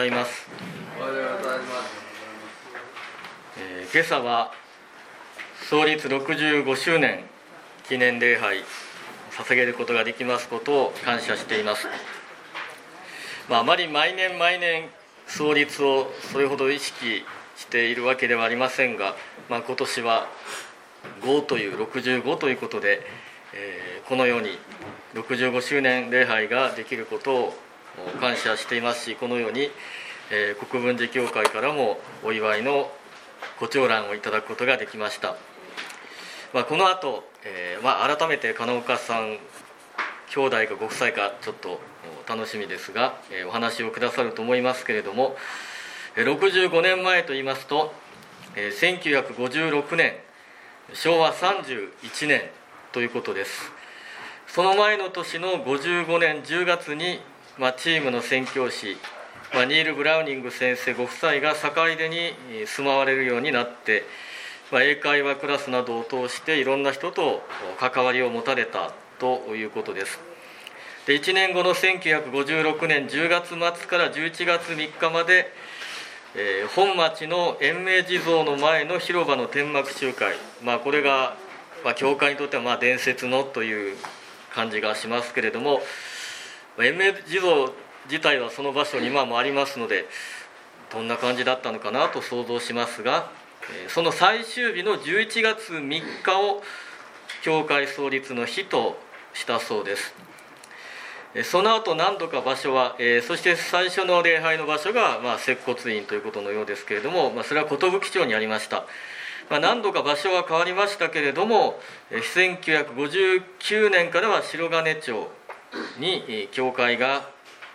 います。 おはようございます。 今朝は創立65周年記念礼拝捧げることができますことを感謝しています。あまり毎年創立をそれほど意識しているわけではありませんが、今年は5という65ということで、このように65周年礼拝ができることを感謝していますし、このように、国分寺教会からもお祝いのご長覧をいただくことができました。この後、改めて金岡さん兄弟かご夫妻かちょっと楽しみですが、お話をくださると思いますけれども、65年前といいますと、1956年昭和31年ということです。その前の年の55年10月に、チームの宣教師、ニール・ブラウニング先生ご夫妻が坂出に住まわれるようになって、英会話クラスなどを通していろんな人と関わりを持たれたということです。で、1年後の1956年10月末から11月3日まで、本町の延命地蔵の前の広場の天幕集会、これが、教会にとっては伝説のという感じがしますけれども、延命地蔵自体はその場所に今もありますので、どんな感じだったのかなと想像しますが、その最終日の11月3日を教会創立の日としたそうです。その後何度か場所は、そして最初の礼拝の場所が、接骨院ということのようですけれども、それは寿町にありました。何度か場所は変わりましたけれども、1959年からは白金町に教会が、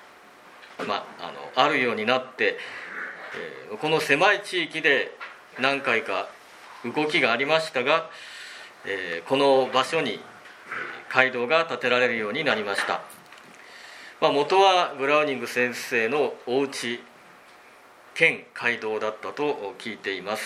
あるようになって、この狭い地域で何回か動きがありましたが、この場所に街道が建てられるようになりました。元はブラウニング先生のお家兼街道だったと聞いています。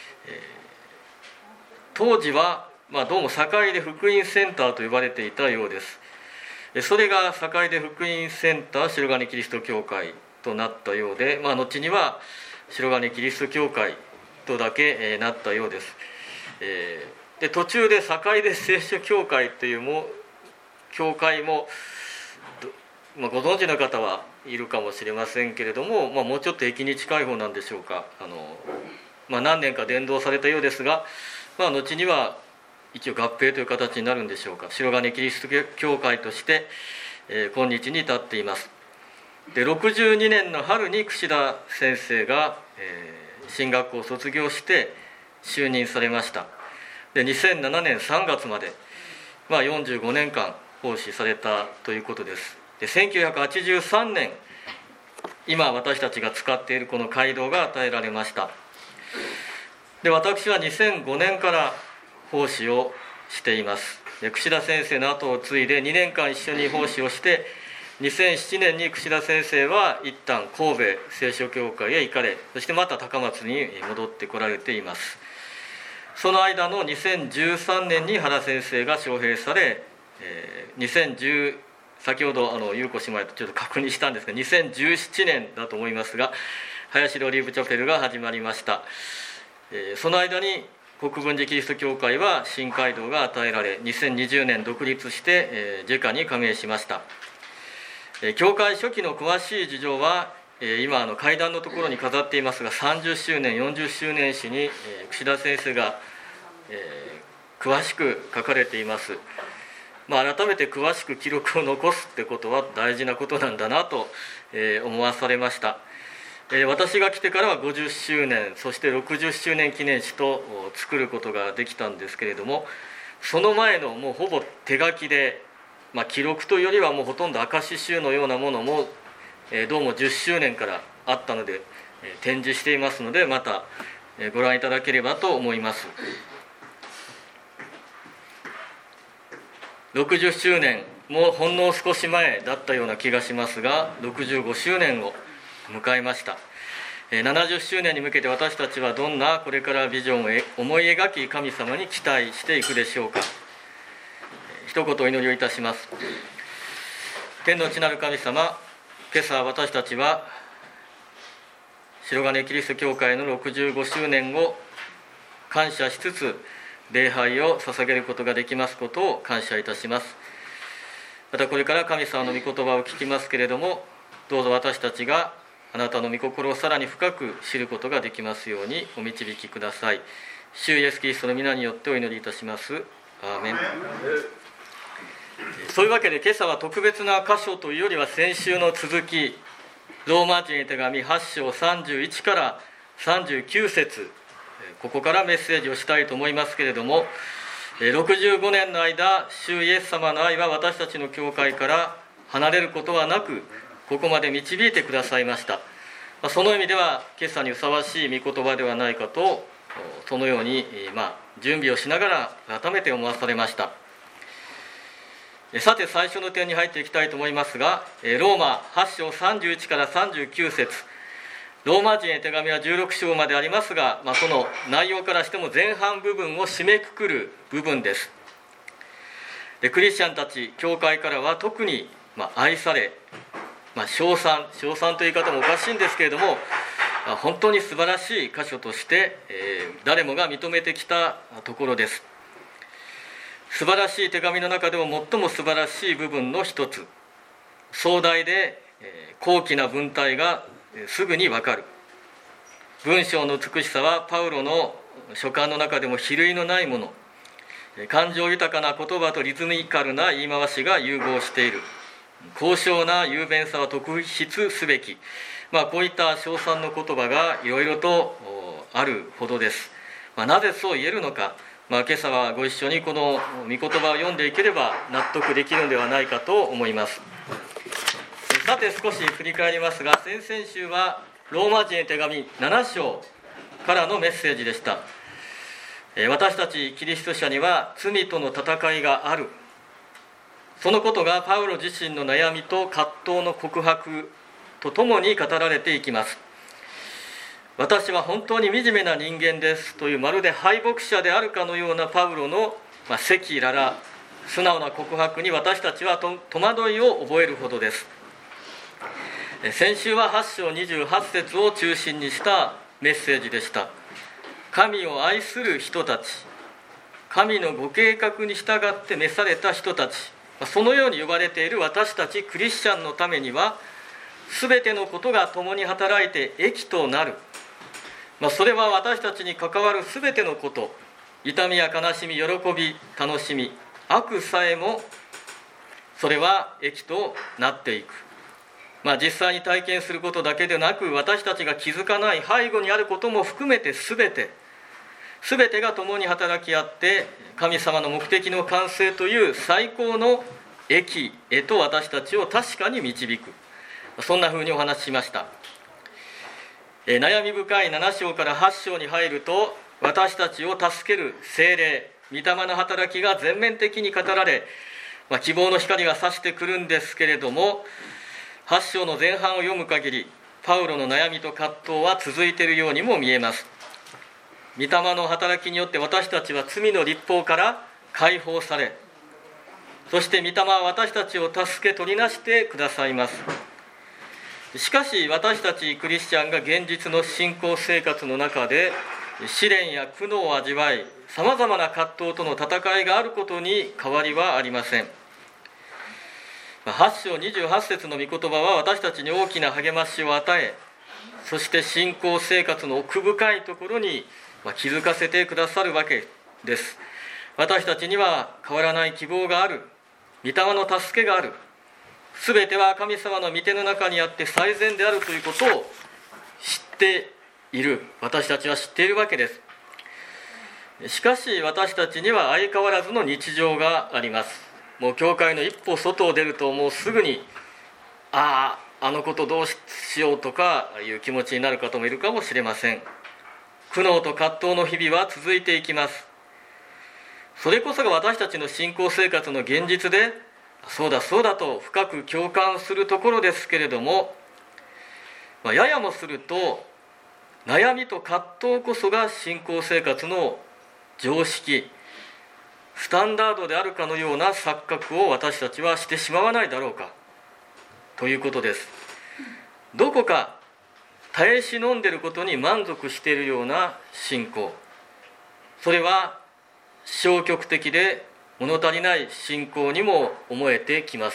当時は、どうも坂出福音センターと呼ばれていたようです。それが坂出福音センター白金キリスト教会となったようで、後には白金キリスト教会とだけなったようです。で、途中で坂出聖書教会という教会も、ご存知の方はいるかもしれませんけれども、もうちょっと駅に近い方なんでしょうか。何年か伝道されたようですが、後には一応合併という形になるんでしょうか。白金キリスト教会として、今日に至っています。で、62年の春に櫛田先生が、神学校を卒業して就任されました。で、2007年3月まで、45年間奉仕されたということです。で、1983年、今私たちが使っているこの街道が与えられました。で、私は2005年から奉仕をしています。で、櫛田先生の後を継いで2年間一緒に奉仕をして、2007年に櫛田先生は一旦神戸聖書教会へ行かれ、そしてまた高松に戻ってこられています。その間の2013年に原先生が招聘され、先ほど優子姉妹とちょっと確認したんですが、2017年だと思いますが、林戸オリーブチャペルが始まりました。その間に国分寺キリスト教会は新街道が与えられ、2020年独立して、JECAに加盟しました。教会初期の詳しい事情は、今階段のところに飾っていますが、30周年40周年誌に、櫛田先生が、詳しく書かれています。改めて詳しく記録を残すってことは大事なことなんだなと、思わされました。私が来てからは50周年そして60周年記念誌と作ることができたんですけれども、その前のもうほぼ手書きで、記録というよりはもうほとんど証集のようなものも、どうも10周年からあったので、展示していますので、また、ご覧いただければと思います。60周年もほんの少し前だったような気がしますが、65周年を迎えました。70周年に向けて私たちはどんなこれからビジョンを思い描き、神様に期待していくでしょうか。一言お祈りをいたします。天の地なる神様、今朝私たちは白金キリスト教会の65周年を感謝しつつ礼拝を捧げることができますことを感謝いたします。またこれから神様の御言葉を聞きますけれども、どうぞ私たちがあなたの御心をさらに深く知ることができますようにお導きください。主イエスキリストの皆によってお祈りいたします。アーメン。そういうわけで今朝は特別な箇所というよりは先週の続き、ローマ人へ手紙8章31から39節、ここからメッセージをしたいと思いますけれども、65年の間、主イエス様の愛は私たちの教会から離れることはなく、ここまで導いてくださいました。その意味では今朝にふさわしい御言葉ではないかと、そのように準備をしながら改めて思わされました。さて最初の点に入っていきたいと思いますが、ローマ8章31から39節、ローマ人へ手紙は16章までありますが、その内容からしても前半部分を締めくくる部分です。クリスチャンたち教会からは特に愛され、称賛という言い方もおかしいんですけれども、本当に素晴らしい箇所として、誰もが認めてきたところです。素晴らしい手紙の中でも最も素晴らしい部分の一つ、壮大で高貴な文体がすぐに分かる。文章の美しさはパウロの書簡の中でも比類のないもの。感情豊かな言葉とリズミカルな言い回しが融合している。高尚な雄弁さは特筆すべき。こういった称賛の言葉がいろいろとあるほどです。なぜそう言えるのか、今朝はご一緒にこの御言葉を読んでいければ納得できるのではないかと思います。さて少し振り返りますが、先々週はローマ人へ手紙7章からのメッセージでした。私たちキリスト者には罪との戦いがある。そのことがパウロ自身の悩みと葛藤の告白とともに語られていきます。私は本当に惨めな人間ですというまるで敗北者であるかのようなパウロの赤裸々素直な告白に私たちは戸惑いを覚えるほどです。先週は8章28節を中心にしたメッセージでした。神を愛する人たち、神のご計画に従って召された人たち、そのように呼ばれている私たちクリスチャンのためには全てのことが共に働いて益となる。それは私たちに関わる全てのこと、痛みや悲しみ、喜び、楽しみ、悪さえもそれは益となっていく。実際に体験することだけでなく、私たちが気づかない背後にあることも含めて全てが共に働き合って神様の目的の完成という最高の益へと私たちを確かに導く。そんなふうにお話ししました。悩み深い7章から8章に入ると、私たちを助ける聖霊、御霊の働きが全面的に語られ、希望の光が差してくるんですけれども、8章の前半を読む限り、パウロの悩みと葛藤は続いているようにも見えます。御霊の働きによって私たちは罪の律法から解放され、そして御霊は私たちを助け取りなしてくださいます。しかし私たちクリスチャンが現実の信仰生活の中で試練や苦悩を味わい、さまざまな葛藤との戦いがあることに変わりはありません。8章28節の御言葉は私たちに大きな励ましを与え、そして信仰生活の奥深いところに気づかせてくださるわけです。私たちには変わらない希望がある、御霊の助けがある。すべては神様の御手の中にあって最善であるということを知っている。私たちは知っているわけです。しかし私たちには相変わらずの日常があります。もう教会の一歩外を出るともうすぐにあのことどうしようとかいう気持ちになる方もいるかもしれません。苦悩と葛藤の日々は続いていきます。それこそが私たちの信仰生活の現実で、そうだと深く共感するところですけれども、ややもすると悩みと葛藤こそが信仰生活の常識、スタンダードであるかのような錯覚を私たちはしてしまわないだろうかということです。どこか耐え忍んでいることに満足しているような信仰、それは消極的で物足りない信仰にも思えてきます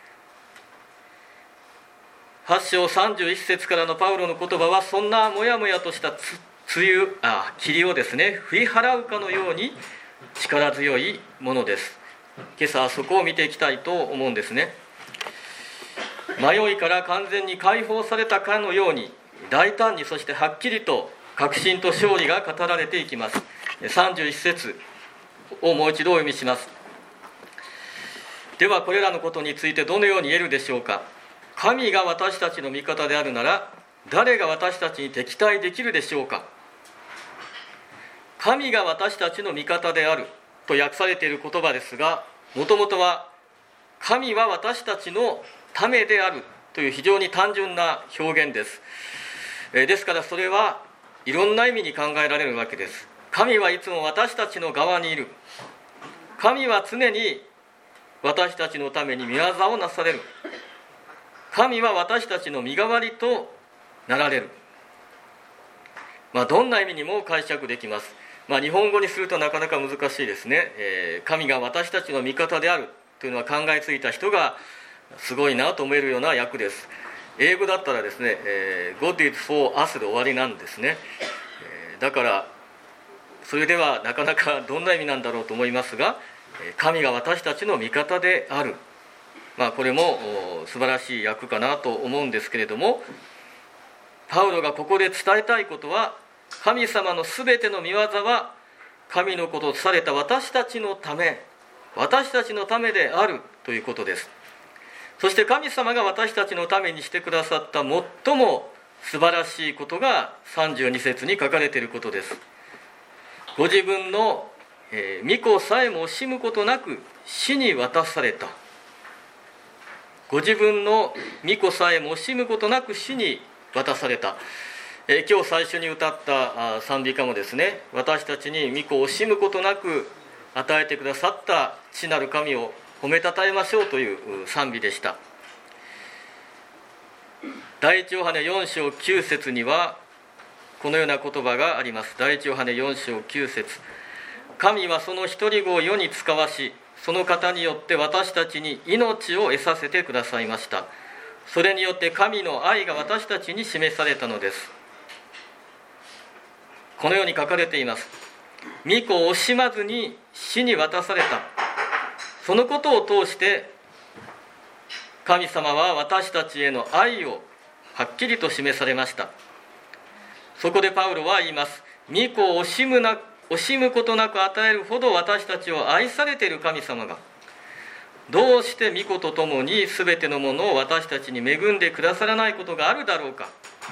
。8章31節からのパウロの言葉は、そんなもやもやとした霧をですね、振り払うかのように力強いものです。今朝はそこを見ていきたいと思うんですね。迷いから完全に解放されたかのように、大胆に、そしてはっきりと確信と勝利が語られていきます。31節をもう一度お読みします。ではこれらのことについてどのように言えるでしょうか。神が私たちの味方であるなら、誰が私たちに敵対できるでしょうか。神が私たちの味方であると訳されている言葉ですが、もともとは神は私たちのためであるという非常に単純な表現です。ですからそれはいろんな意味に考えられるわけです。神はいつも私たちの側にいる。神は常に私たちのために御業をなされる。神は私たちの身代わりとなられる。どんな意味にも解釈できます。日本語にするとなかなか難しいですね。神が私たちの味方であるというのは考えついた人がすごいなと思えるような訳です。英語だったらですね、God is for us で終わりなんですね。だからそれではなかなかどんな意味なんだろうと思いますが、神が私たちの味方である、これも素晴らしい訳かなと思うんですけれども、パウロがここで伝えたいことは、神様のすべての御業は神のこととされた私たちのためであるということです。そして神様が私たちのためにしてくださった最も素晴らしいことが32節に書かれていることです。ご自分の御子さえも惜しむことなく死に渡された。ご自分の御子さえも惜しむことなく死に渡された。今日最初に歌った賛美歌もですね、私たちに御子を惜しむことなく与えてくださった父なる神を褒めたたえましょうという賛美でした。第一ヨハネ4章9節にはこのような言葉があります。第一ヨハネ4章9節、神はその一人子を世に使わし、その方によって私たちに命を得させてくださいました。それによって神の愛が私たちに示されたのです。このように書かれています。御子を惜しまずに死に渡された。そのことを通して神様は私たちへの愛をはっきりと示されました。そこでパウロは言います。御子を惜しむことなく与えるほど私たちを愛されている神様が、どうして御子とともに全てのものを私たちに恵んでくださらないことがあるだろうか。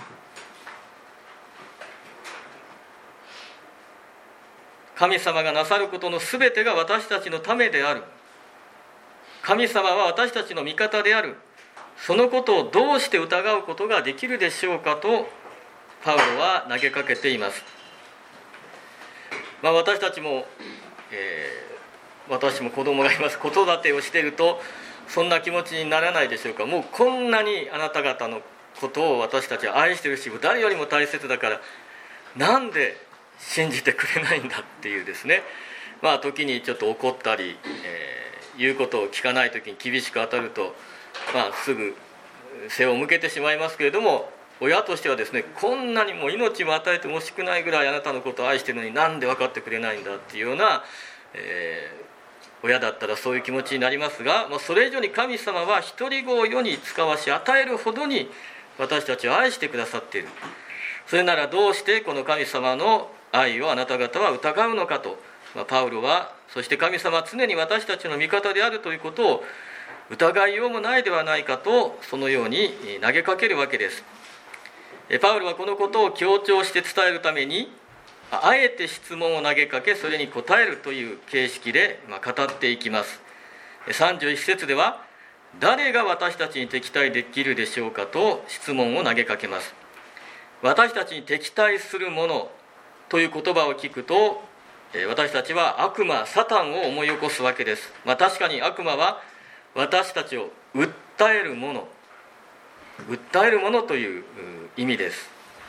神様がなさることの全てが私たちのためである。神様は私たちの味方である。そのことをどうして疑うことができるでしょうかとパウロは投げかけています。私たちも、私も子供がいます。子育てをしているとそんな気持ちにならないでしょうか。もうこんなにあなた方のことを私たちは愛しているし、誰よりも大切だから、なんで信じてくれないんだっていうですね、時にちょっと怒ったり、言うことを聞かない時に厳しく当たると、すぐ背を向けてしまいますけれども、親としてはですね、こんなにも命も与えても惜しくないぐらいあなたのことを愛しているのになんで分かってくれないんだっていうような、親だったらそういう気持ちになりますが、それ以上に神様は一人子を世に使わし与えるほどに私たちを愛してくださっている。それならどうしてこの神様の愛をあなた方は疑うのかと、パウロは、そして神様は常に私たちの味方であるということを疑いようもないではないかと、そのように投げかけるわけです。パウロはこのことを強調して伝えるために、あえて質問を投げかけ、それに答えるという形式で語っていきます。31節では、誰が私たちに敵対できるでしょうかと質問を投げかけます。私たちに敵対するものという言葉を聞くと、私たちは悪魔、サタンを思い起こすわけです。確かに悪魔は私たちを訴えるものという意味です。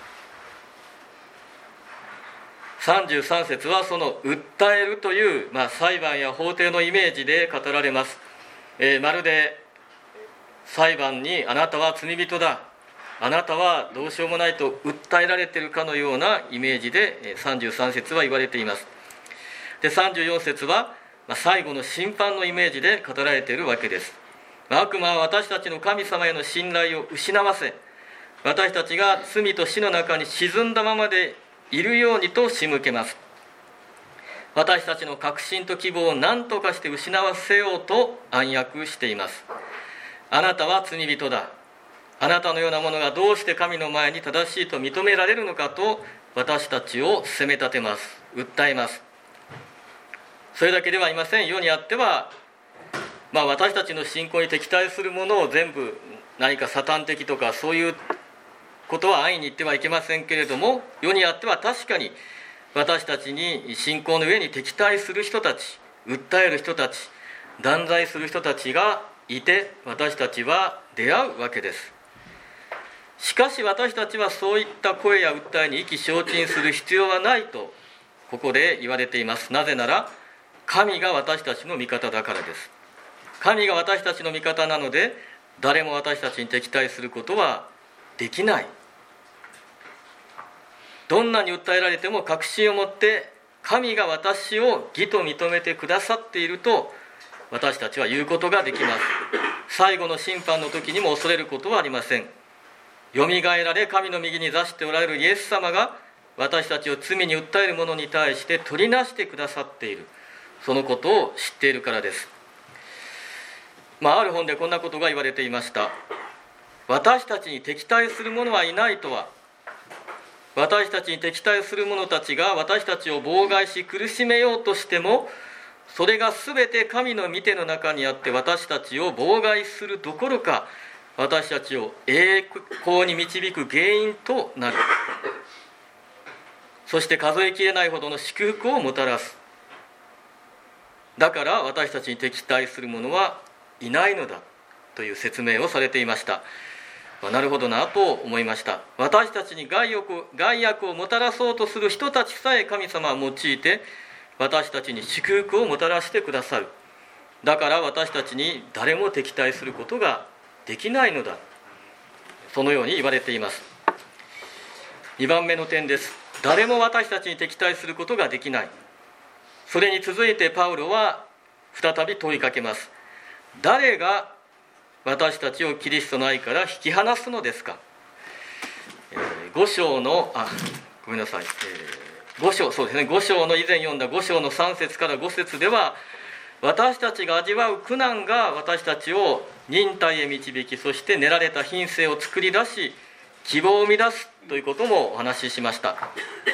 33節はその訴えるという、裁判や法廷のイメージで語られます。まるで裁判にあなたは罪人だ、あなたはどうしようもないと訴えられているかのようなイメージで33節は言われています。で34節は最後の審判のイメージで語られているわけです。悪魔は私たちの神様への信頼を失わせ、私たちが罪と死の中に沈んだままでいるようにと仕向けます。私たちの確信と希望を何とかして失わせようと暗躍しています。あなたは罪人だ、あなたのようなものがどうして神の前に正しいと認められるのかと私たちを責め立てます、訴えます。それだけではありません。世にあっては、私たちの信仰に敵対するものを全部何かサタン的とかそういうことは安易に言ってはいけませんけれども、世にあっては確かに私たちに信仰の上に敵対する人たち、訴える人たち、断罪する人たちがいて、私たちは出会うわけです。しかし私たちはそういった声や訴えに意気消沈する必要はないとここで言われています。なぜなら神が私たちの味方だからです。神が私たちの味方なので、誰も私たちに敵対することはできない。どんなに訴えられても確信を持って神が私を義と認めてくださっていると私たちは言うことができます。最後の審判の時にも恐れることはありません。よみがえられ神の右に座しておられるイエス様が私たちを罪に訴える者に対して取りなしてくださっている、そのことを知っているからです。ある本でこんなことが言われていました。私たちに敵対する者はいないとは、私たちに敵対する者たちが私たちを妨害し苦しめようとしても、それが全て神の御手の中にあって私たちを妨害するどころか、私たちを栄光に導く原因となる。そして数えきれないほどの祝福をもたらす。だから私たちに敵対する者はいないのだという説明をされていました。なるほどなと思いました。私たちに害悪をもたらそうとする人たちさえ神様は用いて私たちに祝福をもたらしてくださる。だから私たちに誰も敵対することができないのだ、そのように言われています。2番目の点です。誰も私たちに敵対することができない。それに続いてパウロは再び問いかけます。誰が私たちをキリストの愛から引き離すのですか。5章の5章の以前読んだ5章の3節から5節では、私たちが味わう苦難が私たちを忍耐へ導き、そして練られた品性を作り出し希望を生み出すということもお話ししました。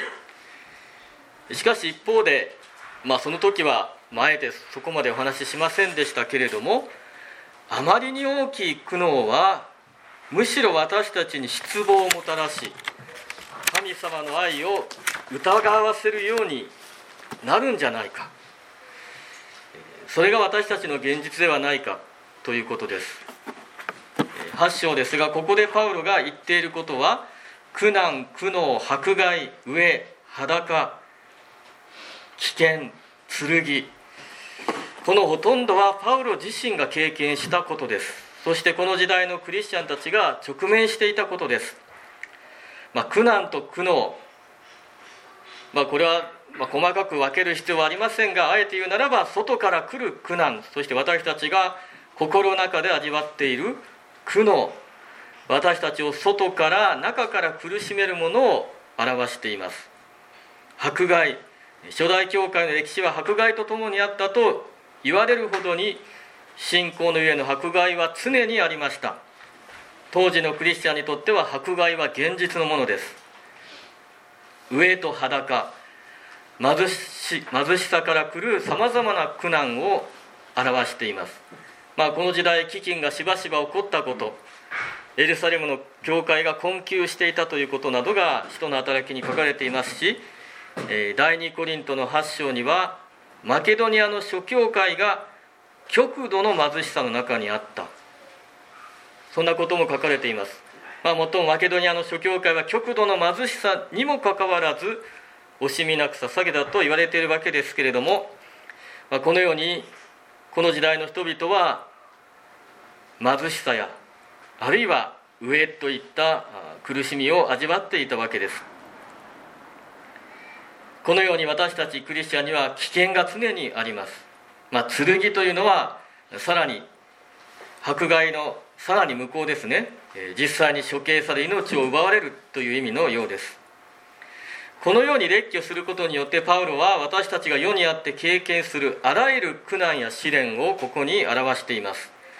しかし一方で、その時はあえてそこまでお話ししませんでしたけれども、あまりに大きい苦悩はむしろ私たちに失望をもたらし、神様の愛を疑わせるようになるんじゃないか、それが私たちの現実ではないかということです。8章ですが、ここでパウロが言っていることは、苦難、苦悩、迫害、飢え、裸、危険、剣、このほとんどはパウロ自身が経験したことです。そしてこの時代のクリスチャンたちが直面していたことです。苦難と苦悩、これは細かく分ける必要はありませんが、あえて言うならば外から来る苦難、そして私たちが心の中で味わっている苦悩、私たちを外から中から苦しめるものを表しています。迫害、初代教会の歴史は迫害とともにあったと言われるほどに、信仰のゆえの迫害は常にありました。当時のクリスチャンにとっては迫害は現実のものです。飢えと裸、貧しさから来るさまざまな苦難を表しています。この時代飢饉がしばしば起こったこと、エルサレムの教会が困窮していたということなどが使徒の働きに書かれていますし、第2コリントの8章にはマケドニアの諸教会が極度の貧しさの中にあった、そんなことも書かれています。もっともマケドニアの諸教会は極度の貧しさにもかかわらず、 惜しみなく捧げだと言われているわけですけれども、このようにこの時代の人々は貧しさやあるいは飢えといった苦しみを味わっていたわけです。このように私たちクリスチャンには危険が常にあります。剣というのはさらに迫害のさらに向こうですね、実際に処刑され命を奪われるという意味のようです。このように列挙することによってパウロは私たちが世にあって経験するあらゆる苦難や試練をここに表しています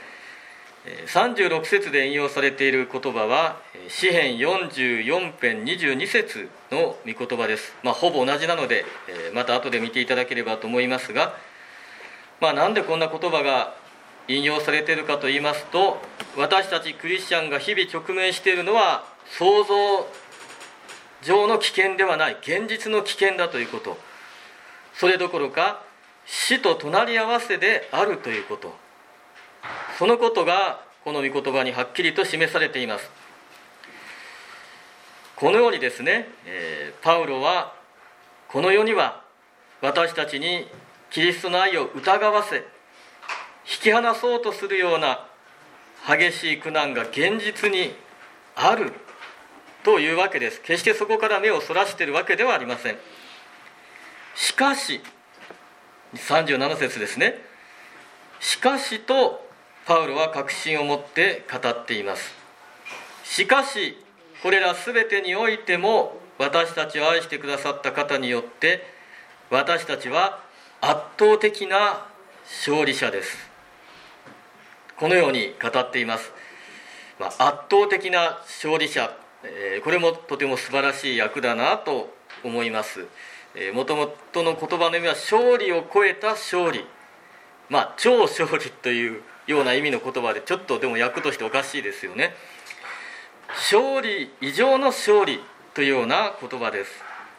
。36節で引用されている言葉は詩編44編22節の御言葉です。ほぼ同じなのでまた後で見ていただければと思いますが、なんでこんな言葉が引用されているかといいますと、私たちクリスチャンが日々直面しているのは想像上の危険ではない現実の危険だということ、それどころか死と隣り合わせであるということ、そのことがこの御言葉にはっきりと示されています。このようにですね、パウロはこの世には私たちにキリストの愛を疑わせ引き離そうとするような激しい苦難が現実にあるというわけです。決してそこから目をそらしているわけではありません。しかし37節ですね、しかしとパウロは確信を持って語っています。しかしこれらすべてにおいても私たちを愛してくださった方によって私たちは圧倒的な勝利者です。このように語っています。圧倒的な勝利者、これもとても素晴らしい訳だなと思います。もともとの言葉の意味は勝利を超えた勝利、超勝利というような意味の言葉でちょっとでも訳としておかしいですよね。勝利以上の勝利というような言葉です。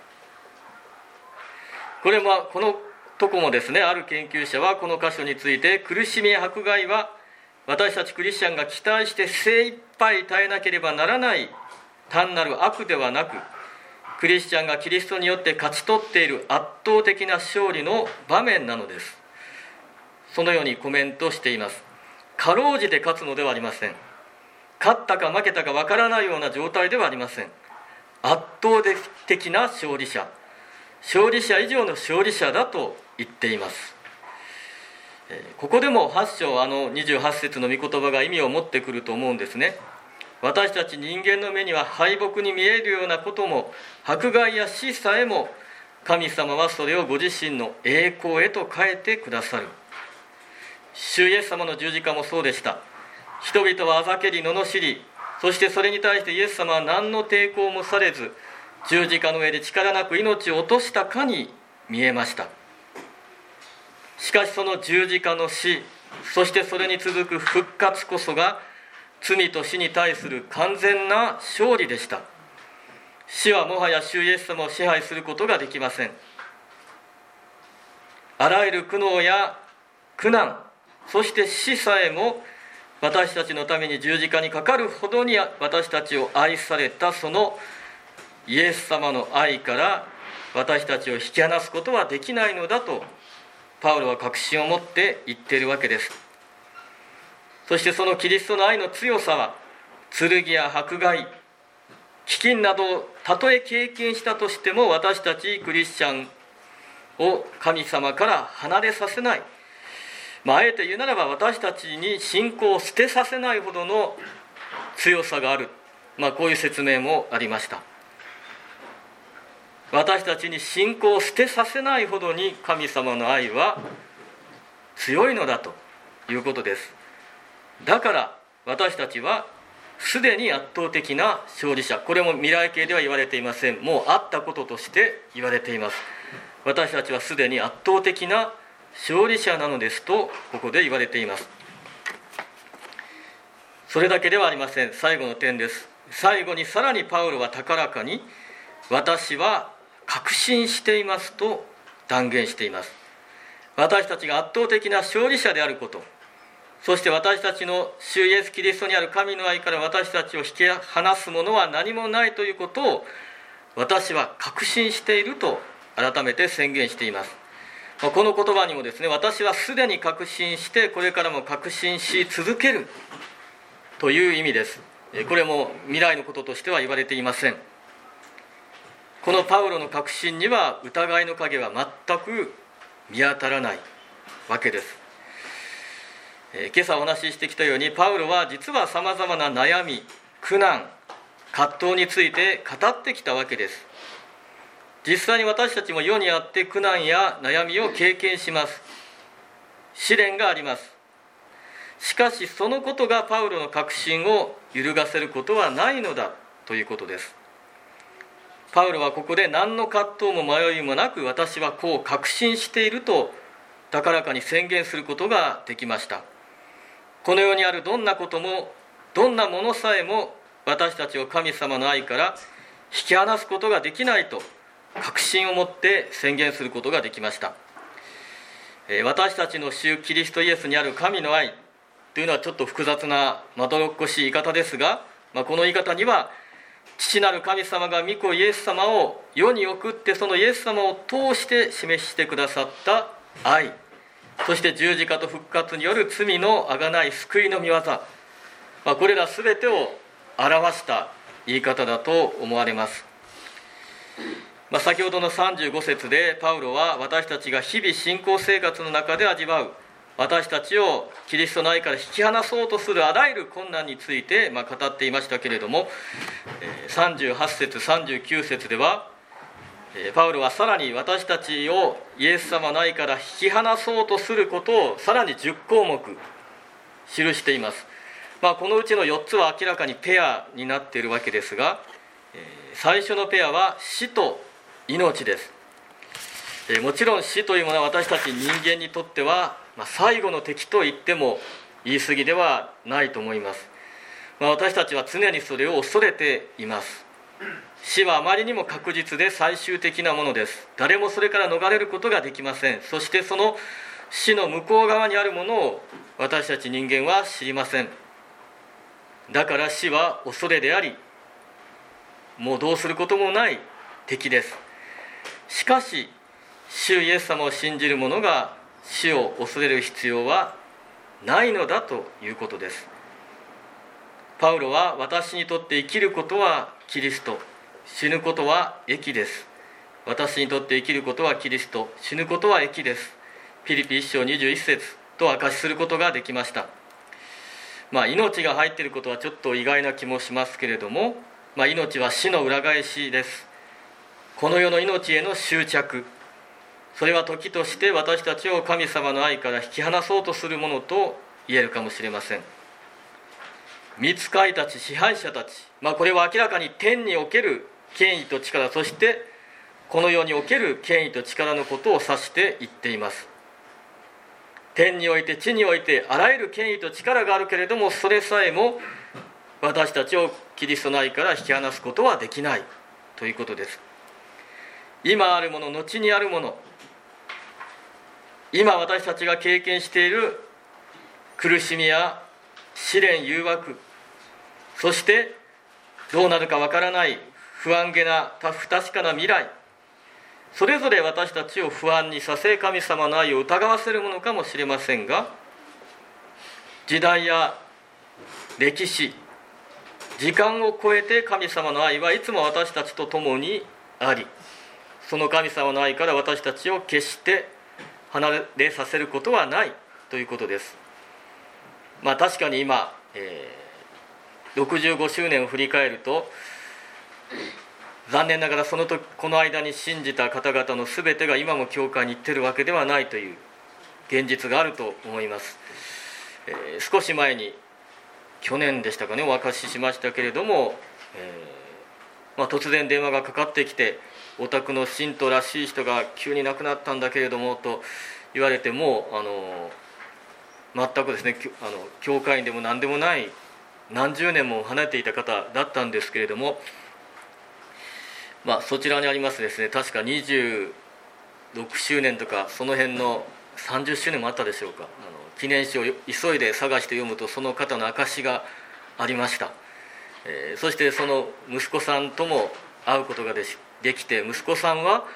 このとこもですね、ある研究者はこの箇所について、苦しみや迫害は私たちクリスチャンが期待して精一杯耐えなければならない単なる悪ではなく、クリスチャンがキリストによって勝ち取っている圧倒的な勝利の場面なのです。そのようにコメントしています。かろうじて勝つのではありません。勝ったか負けたかわからないような状態ではありません。圧倒的な勝利者、勝利者以上の勝利者だと言っています。ここでも8章28節の御言葉が意味を持ってくると思うんですね。私たち人間の目には敗北に見えるようなことも迫害や死さえも、神様はそれをご自身の栄光へと変えてくださる。主イエス様の十字架もそうでした。人々はあざけり罵り、そしてそれに対してイエス様は何の抵抗もされず、十字架の上で力なく命を落としたかに見えました。しかしその十字架の死、そしてそれに続く復活こそが罪と死に対する完全な勝利でした。死はもはや主イエス様を支配することができません。あらゆる苦悩や苦難、そして死さえも私たちのために十字架にかかるほどに私たちを愛されたそのイエス様の愛から私たちを引き離すことはできないのだとパウロは確信を持って言っているわけです。そしてそのキリストの愛の強さは剣や迫害、飢饉などをたとえ経験したとしても私たちクリスチャンを神様から離れさせない、あえて言うならば私たちに信仰を捨てさせないほどの強さがある、こういう説明もありました。私たちに信仰を捨てさせないほどに神様の愛は強いのだということです。だから私たちはすでに圧倒的な勝利者、これも未来形では言われていません。もうあったこととして言われています。私たちはすでに圧倒的な勝利者なのですとここで言われています。それだけではありません。最後の点です。最後にさらにパウロは高らかに私は確信していますと断言しています。私たちが圧倒的な勝利者であること、そして私たちの主イエスキリストにある神の愛から私たちを引き離すものは何もないということを私は確信していると改めて宣言しています。この言葉にもですね、私はすでに確信してこれからも確信し続けるという意味です。これも未来のこととしては言われていません。このパウロの確信には疑いの影は全く見当たらないわけです。今朝お話ししてきたように、パウロは実はさまざまな悩み、苦難、葛藤について語ってきたわけです。実際に私たちも世にあって苦難や悩みを経験します。試練があります。しかしそのことがパウロの確信を揺るがせることはないのだということです。パウロはここで何の葛藤も迷いもなく、私はこう確信していると高らかに宣言することができました。この世にあるどんなこともどんなものさえも私たちを神様の愛から引き離すことができないと確信を持って宣言することができました。私たちの主キリストイエスにある神の愛というのはちょっと複雑なまどろっこしい言い方ですが、この言い方には父なる神様が御子イエス様を世に送って、そのイエス様を通して示してくださった愛、そして十字架と復活による罪の贖い救いの御業、これら全てを表した言い方だと思われます。先ほどの35節でパウロは私たちが日々信仰生活の中で味わう、私たちをキリストの愛から引き離そうとするあらゆる困難について語っていましたけれども、38節39節ではパウロはさらに私たちをイエス様の愛から引き離そうとすることをさらに10項目記しています。このうちの4つは明らかにペアになっているわけですが、最初のペアは死と命です。もちろん死というものは私たち人間にとっては、最後の敵と言っても言い過ぎではないと思います。私たちは常にそれを恐れています。死はあまりにも確実で最終的なものです。誰もそれから逃れることができません。そしてその死の向こう側にあるものを私たち人間は知りません。だから死は恐れであり、もうどうすることもない敵です。しかし主イエス様を信じる者が死を恐れる必要はないのだということです。パウロは私にとって生きることはキリスト、死ぬことは益です。私にとって生きることはキリスト、死ぬことは益です。ピリピ1章21節と証しすることができました。命が入っていることはちょっと意外な気もしますけれども、命は死の裏返しです。この世の命への執着、それは時として私たちを神様の愛から引き離そうとするものと言えるかもしれません。御使いたち、支配者たち、これは明らかに天における権威と力、そしてこの世における権威と力のことを指して言っています。天において地においてあらゆる権威と力があるけれども、それさえも私たちをキリストの愛から引き離すことはできないということです。今あるもの、後にあるもの、今私たちが経験している苦しみや試練、誘惑、そしてどうなるかわからない不安げな不確かな未来、それぞれ私たちを不安にさせ、神様の愛を疑わせるものかもしれませんが、時代や歴史、時間を超えて神様の愛はいつも私たちと共にあり、その神様の愛から私たちを決して離れさせることはないということです。確かに今、65周年を振り返ると、残念ながらこの間に信じた方々の全てが今も教会に行っているわけではないという現実があると思います。少し前に、去年でしたかね、お明かししましたけれども、突然電話がかかってきて、お宅の信徒らしい人が急に亡くなったんだけれどもと言われて、も全くですね、教会員でも何でもない何十年も離れていた方だったんですけれども、そちらにありますですね、確か26周年とかその辺の30周年もあったでしょうか、記念誌を急いで探して読むとその方の証がありました。そしてその息子さんとも会うことができて、息子さんは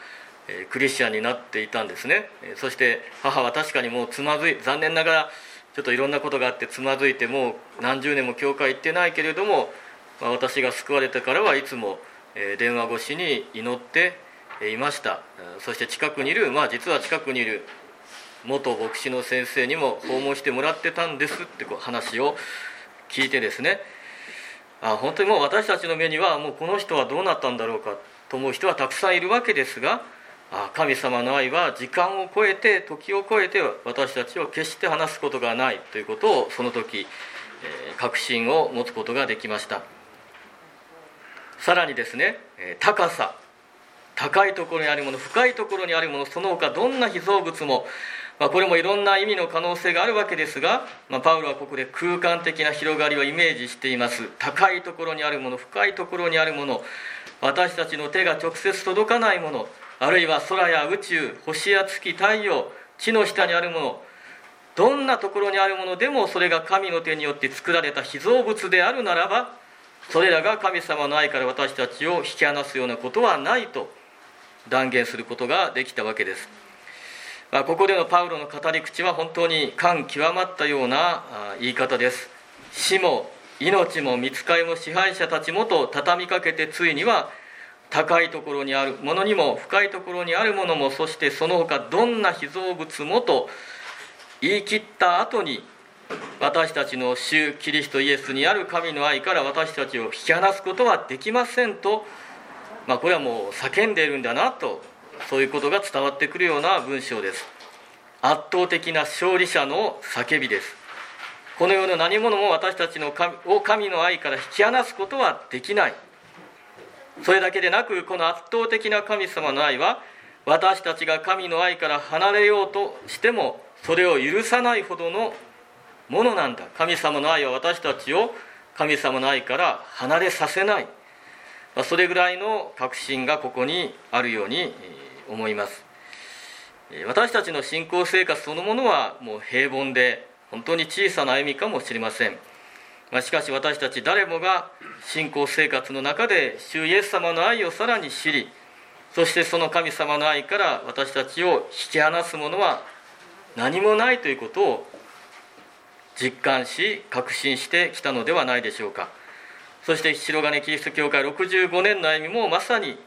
クリスチャンになっていたんですね。そして母は確かにもう残念ながらちょっといろんなことがあってつまずいて、もう何十年も教会行ってないけれども、私が救われてからはいつも電話越しに祈っていました。そして実は近くにいる元牧師の先生にも訪問してもらってたんですって話を聞いてですね、本当にもう私たちの目にはもうこの人はどうなったんだろうかと思う人はたくさんいるわけですが、神様の愛は時間を超えて時を超えて私たちを決して離すことがないということをその時確信を持つことができました。さらにですね、高いところにあるもの、深いところにあるもの、その他どんな被造物も、これもいろんな意味の可能性があるわけですが、パウロはここで空間的な広がりをイメージしています。高いところにあるもの、深いところにあるもの、私たちの手が直接届かないもの、あるいは空や宇宙、星や月、太陽、地の下にあるもの、どんなところにあるものでもそれが神の手によって作られた被造物であるならば、それらが神様の愛から私たちを引き離すようなことはないと断言することができたわけです。ここでのパウロの語り口は本当に感極まったような言い方です。死も命も御使いも支配者たちもと畳みかけて、ついには高いところにあるものにも深いところにあるものも、そしてその他どんな被造物もと言い切った後に、私たちの主キリストイエスにある神の愛から私たちを引き離すことはできませんと、これはもう叫んでいるんだなと、そういうことが伝わってくるような文章です。圧倒的な勝利者の叫びです。この世の何者も私たちの神の愛から引き離すことはできない。それだけでなく、この圧倒的な神様の愛は、私たちが神の愛から離れようとしてもそれを許さないほどのものなんだ。神様の愛は私たちを神様の愛から離れさせない、それぐらいの確信がここにあるように思います。私たちの信仰生活そのものはもう平凡で本当に小さな歩みかもしれません。しかし私たち誰もが信仰生活の中で主イエス様の愛をさらに知り、そしてその神様の愛から私たちを引き離すものは何もないということを実感し確信してきたのではないでしょうか。そして白金キリスト教会65年の歩みもまさに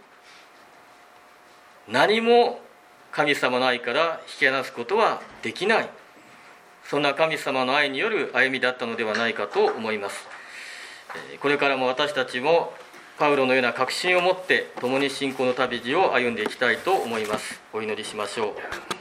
何も神様の愛から引き離すことはできない、そんな神様の愛による歩みだったのではないかと思います。これからも私たちもパウロのような確信を持って共に信仰の旅路を歩んでいきたいと思います。お祈りしましょう。